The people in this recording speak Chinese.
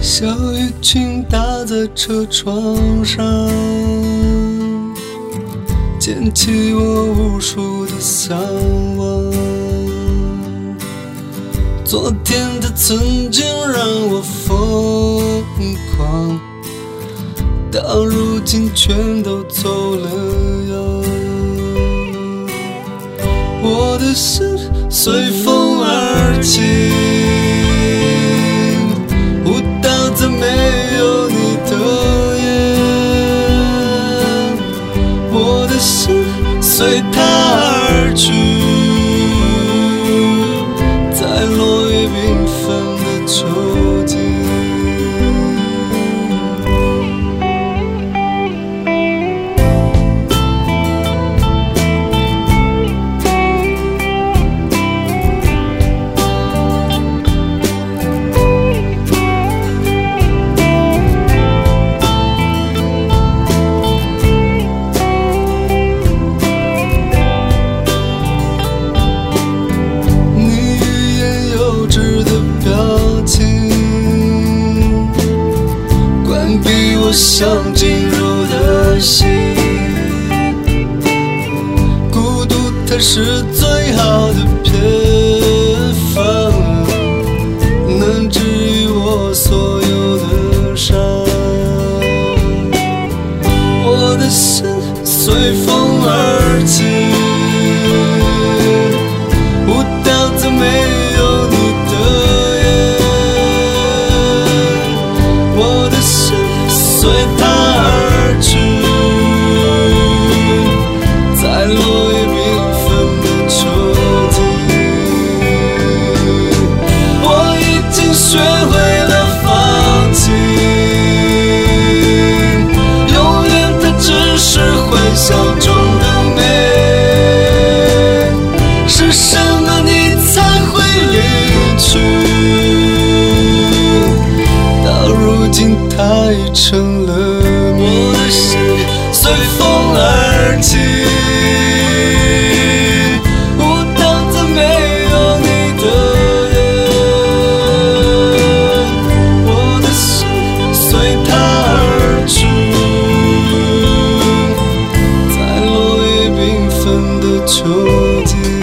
小雨裙打在车窗上，溅起我无数的向往。昨天的曾经让我疯狂，到如今全都走了样。我的心随风而起，舞蹈在没有你的夜。我的心随它而去，在落叶缤纷的秋季。想进入的心，孤独它是最好的偏方，能治愈我所有的伤。我的心随风而起，舞蹈在没有你的夜。我的心随它而去，在落叶缤纷的秋季。我已经学会了放弃，永远它只是幻想中的美。是什么你才会离去？到如今它已成了谜。我的心随风而起，舞蹈在没有你的夜。我的心随它而去，在落叶缤纷的秋季。